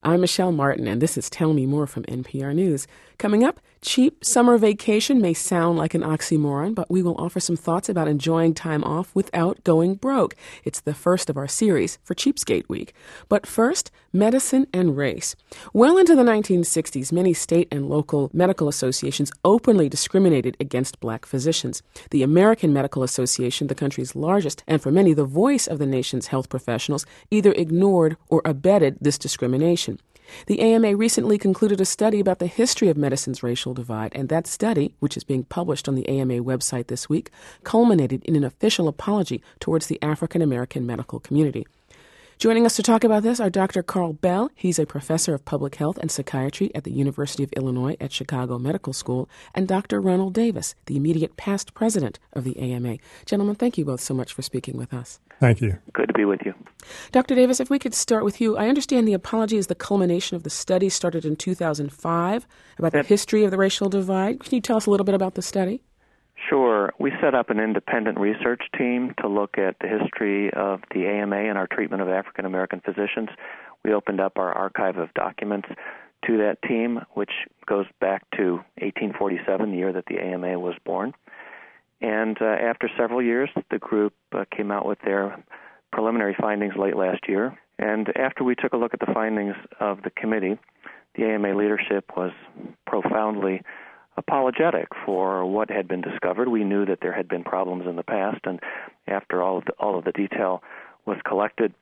I'm Michelle Martin, and this is Tell Me More from NPR News. Coming up, cheap summer vacation may sound like an oxymoron, but we will offer some thoughts about enjoying time off without going broke. It's the first of our series for Cheapskate Week. But first, medicine and race. Well into the 1960s, many state and local medical associations openly discriminated against black physicians. The American Medical Association, the country's largest and for many the voice of the nation's health professionals, either ignored or abetted this discrimination. The AMA recently concluded a study about the history of medicine's racial divide, and that study, which is being published on the AMA website this week, culminated in an official apology towards the African American medical community. Joining us to talk about this are Dr. Carl Bell. He's a professor of public health and psychiatry at the University of Illinois at Chicago Medical School, and Dr. Ronald Davis, the immediate past president of the AMA. Gentlemen, thank you both so much for speaking with us. Thank you. Good to be with you. Dr. Davis, if we could start with you. I understand the apology is the culmination of the study started in 2005 about the history of the racial divide. Can you tell us a little bit about the study? Sure. We set up an independent research team to look at the history of the AMA and our treatment of African American physicians. We opened up our archive of documents to that team, which goes back to 1847, the year that the AMA was born. And after several years, the group came out with their preliminary findings late last year. And after we took a look at the findings of the committee, the AMA leadership was profoundly apologetic for what had been discovered. We knew that there had been problems in the past, and after all of the detail was collected,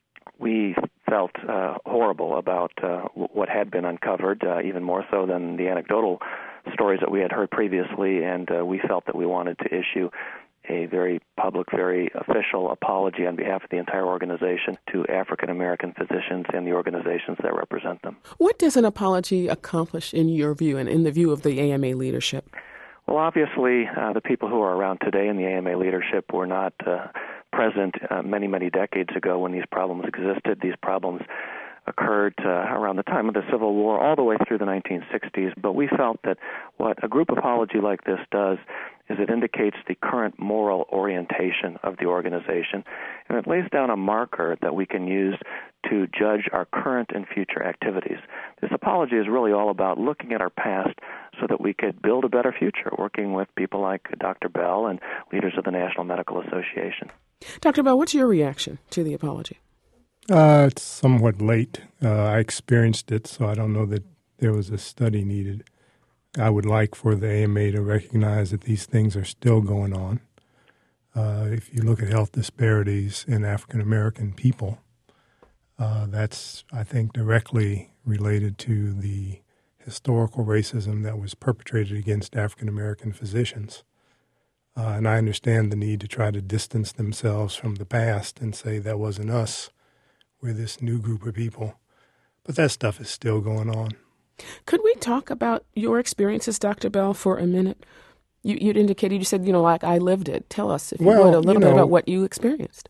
we felt horrible about what had been uncovered, even more so than the anecdotal stories that we had heard previously, and we felt that we wanted to issue a very public, very official apology on behalf of the entire organization to African American physicians and the organizations that represent them. What does an apology accomplish in your view and in the view of the AMA leadership? Well, obviously, the people who are around today in the AMA leadership were not present many, many decades ago when these problems existed. These problems occurred around the time of the Civil War all the way through the 1960s, but we felt that what a group apology like this does is it indicates the current moral orientation of the organization, and it lays down a marker that we can use to judge our current and future activities. This apology is really all about looking at our past so that we could build a better future, working with people like Dr. Bell and leaders of the National Medical Association. Dr. Bell, what's your reaction to the apology? It's somewhat late. I experienced it, so I don't know that there was a study needed. I would like for the AMA to recognize that these things are still going on. If you look at health disparities in African American people, that's, I think, directly related to the historical racism that was perpetrated against African American physicians. And I understand the need to try to distance themselves from the past and say that wasn't us. We're this new group of people. But that stuff is still going on. Could we talk about your experiences, Dr. Bell, for a minute? You'd indicated, you said, like I lived it. Tell us, if you would, a little bit about what you experienced.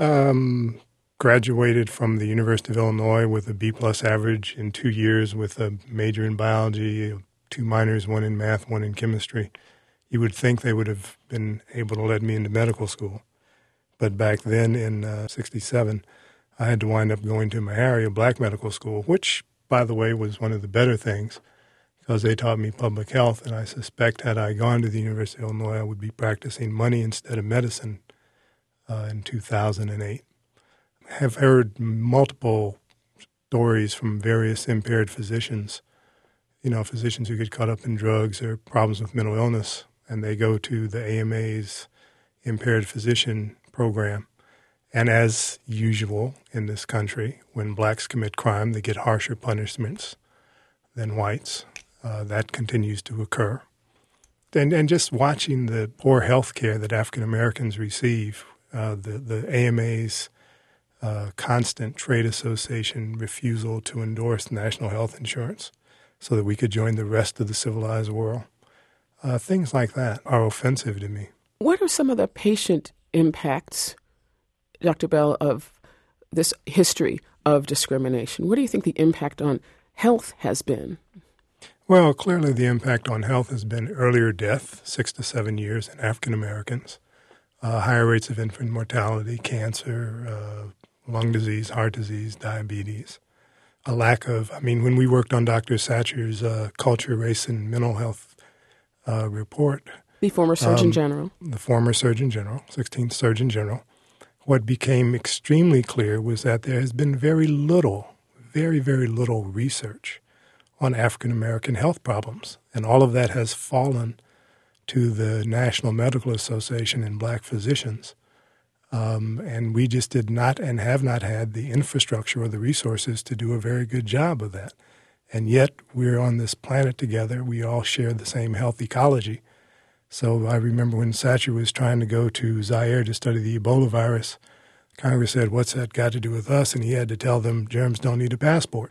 Graduated from the University of Illinois with a B-plus average in 2 years with a major in biology, 2 minors, 1 in math, 1 in chemistry. You would think they would have been able to let me into medical school. But back then in 67, I had to wind up going to Meharry, a black medical school, which, by the way, was one of the better things because they taught me public health, and I suspect had I gone to the University of Illinois, I would be practicing money instead of medicine in 2008. I have heard multiple stories from various impaired physicians, physicians who get caught up in drugs or problems with mental illness, and they go to the AMA's impaired physician program. And as usual in this country, when blacks commit crime, they get harsher punishments than whites. That continues to occur. And just watching the poor health care that African Americans receive, the AMA's constant trade association refusal to endorse national health insurance so that we could join the rest of the civilized world. Things like that are offensive to me. What are some of the patient impacts, Dr. Bell, of this history of discrimination? What do you think the impact on health has been? Well, clearly the impact on health has been earlier death, 6 to 7 years in African Americans, higher rates of infant mortality, cancer, lung disease, heart disease, diabetes. a lack of, when we worked on Dr. Satcher's culture, race, and mental health report. The former Surgeon General. The former Surgeon General, 16th Surgeon General. What became extremely clear was that there has been very little, very, very little research on African American health problems. And all of that has fallen to the National Medical Association and black physicians. And we just did not and have not had the infrastructure or the resources to do a very good job of that. And yet we're on this planet together. We all share the same health ecology. So I remember when Satcher was trying to go to Zaire to study the Ebola virus, Congress said, what's that got to do with us? And he had to tell them germs don't need a passport.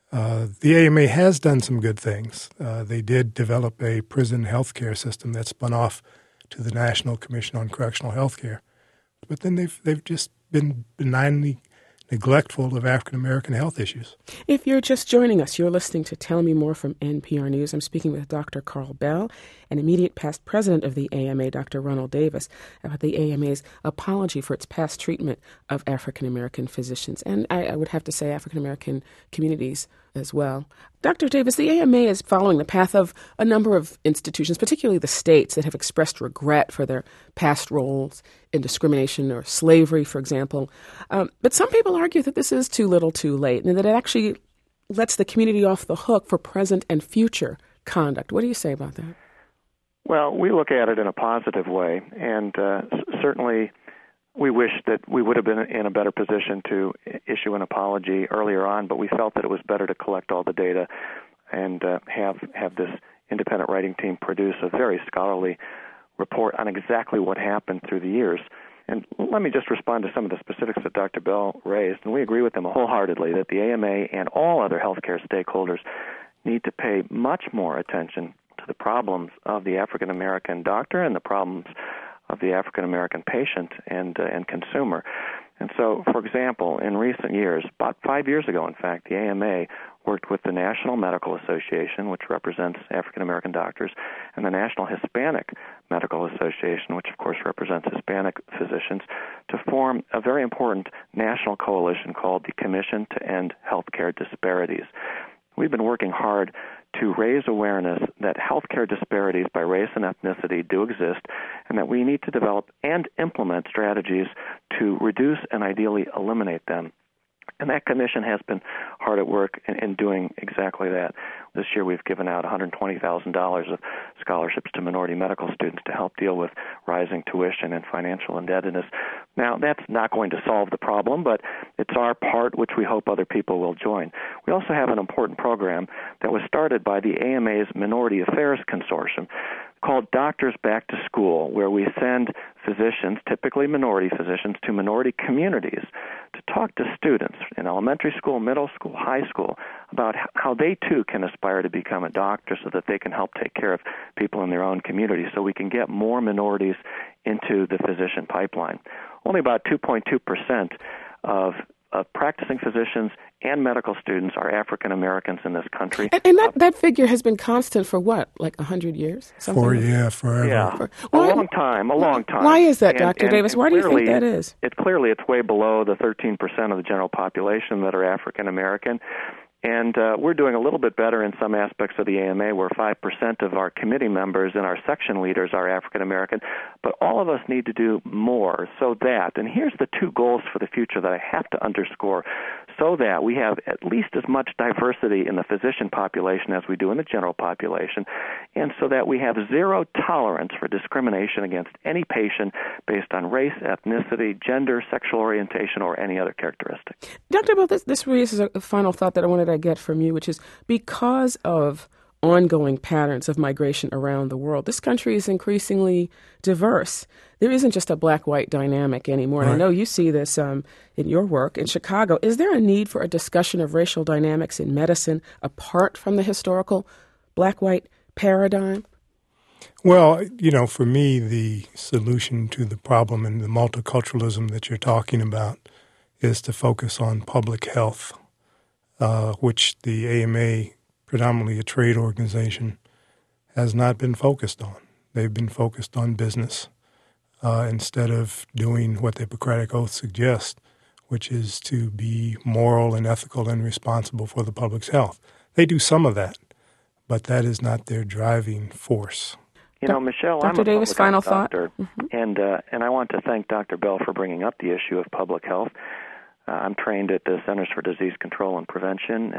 The AMA has done some good things. They did develop a prison health care system that spun off to the National Commission on Correctional Health Care. But then they've just been benignly neglectful of African American health issues. If you're just joining us, you're listening to Tell Me More from NPR News. I'm speaking with Dr. Carl Bell, an immediate past president of the AMA, Dr. Ronald Davis, about the AMA's apology for its past treatment of African American physicians, and I would have to say African American communities as well. Dr. Davis, the AMA is following the path of a number of institutions, particularly the states, that have expressed regret for their past roles in discrimination or slavery, for example. But some people argue that this is too little too late and that it actually lets the community off the hook for present and future conduct. What do you say about that? Well, we look at it in a positive way, and certainly we wish that we would have been in a better position to issue an apology earlier on, but we felt that it was better to collect all the data and have this independent writing team produce a very scholarly report on exactly what happened through the years. And let me just respond to some of the specifics that Dr. Bell raised, and we agree with them wholeheartedly that the AMA and all other healthcare stakeholders need to pay much more attention to the problems of the African American doctor and the problems of the African American patient and consumer. And so, for example, in recent years, about 5 years ago, in fact, the AMA worked with the National Medical Association, which represents African American doctors, and the National Hispanic Medical Association, which of course represents Hispanic physicians, to form a very important national coalition called the Commission to End Healthcare Disparities. We've been working hard to raise awareness that healthcare disparities by race and ethnicity do exist, and that we need to develop and implement strategies to reduce and ideally eliminate them. And that commission has been hard at work in doing exactly that. This year we've given out $120,000 of scholarships to minority medical students to help deal with rising tuition and financial indebtedness. Now, that's not going to solve the problem, but it's our part, which we hope other people will join. We also have an important program that was started by the AMA's Minority Affairs Consortium called Doctors Back to School, where we send physicians, typically minority physicians, to minority communities to talk to students in elementary school, middle school, high school about how they too can aspire to become a doctor so that they can help take care of people in their own community, so we can get more minorities into the physician pipeline. Only about 2.2% of practicing physicians and medical students are African Americans in this country. And that figure has been constant for what, like 100 years? Forever. Yeah, a long time. Why is that, Dr. Davis? Why do you think that is? It's way below the 13% of the general population that are African American. And we're doing a little bit better in some aspects of the AMA, where 5% of our committee members and our section leaders are African American. But all of us need to do more so that, and here's the two goals for the future that I have to underscore, so that we have at least as much diversity in the physician population as we do in the general population, and so that we have zero tolerance for discrimination against any patient based on race, ethnicity, gender, sexual orientation, or any other characteristic. Dr. Bell, this really is a final thought that I wanted to get from you, which is because of ongoing patterns of migration around the world, this country is increasingly diverse. There isn't just a black-white dynamic anymore. And I know you see this in your work in Chicago. Is there a need for a discussion of racial dynamics in medicine apart from the historical black-white paradigm? Well, for me, the solution to the problem and the multiculturalism that you're talking about is to focus on public health, which the AMA, predominantly a trade organization, has not been focused on. They've been focused on business instead of doing what the Hippocratic Oath suggests, which is to be moral and ethical and responsible for the public's health. They do some of that, but that is not their driving force. You know, Michelle, Dr. I'm a Davis, public final health thought. doctor, and I want to thank Dr. Bell for bringing up the issue of public health. I'm trained at the Centers for Disease Control and Prevention,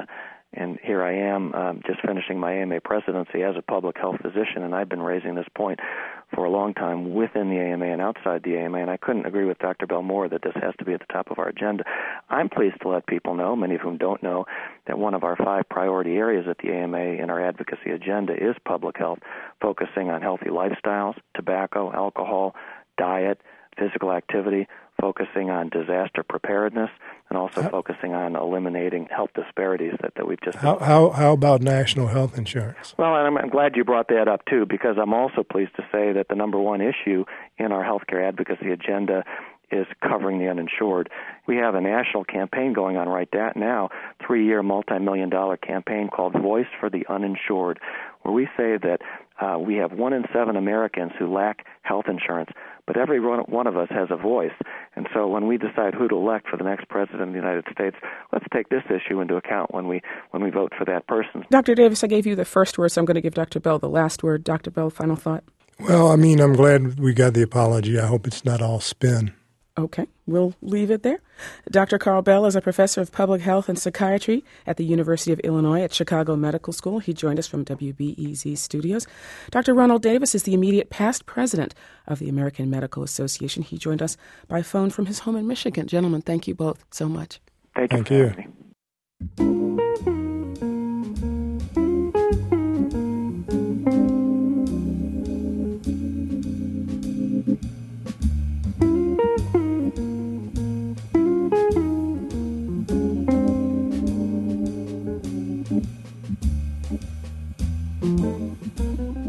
and here I am just finishing my AMA presidency as a public health physician, and I've been raising this point for a long time within the AMA and outside the AMA, and I couldn't agree with Dr. Bell more that this has to be at the top of our agenda. I'm pleased to let people know, many of whom don't know, that one of our 5 priority areas at the AMA in our advocacy agenda is public health, focusing on healthy lifestyles, tobacco, alcohol, diet, physical activity, focusing on disaster preparedness, and also focusing on eliminating health disparities that we've just... How about national health insurance? Well, and I'm glad you brought that up, too, because I'm also pleased to say that the number one issue in our healthcare advocacy agenda is covering the uninsured. We have a national campaign going on right now, 3-year multi-million-dollar campaign called Voice for the Uninsured, where we say that we have 1 in 7 Americans who lack health insurance, but every one of us has a voice. And so when we decide who to elect for the next president of the United States, let's take this issue into account when we vote for that person. Dr. Davis, I gave you the first word, so I'm going to give Dr. Bell the last word. Dr. Bell, final thought? Well, I mean, I'm glad we got the apology. I hope it's not all spin. Okay, we'll leave it there. Dr. Carl Bell is a professor of public health and psychiatry at the University of Illinois at Chicago Medical School. He joined us from WBEZ Studios. Dr. Ronald Davis is the immediate past president of the American Medical Association. He joined us by phone from his home in Michigan. Gentlemen, thank you both so much. Thank you. Thank you.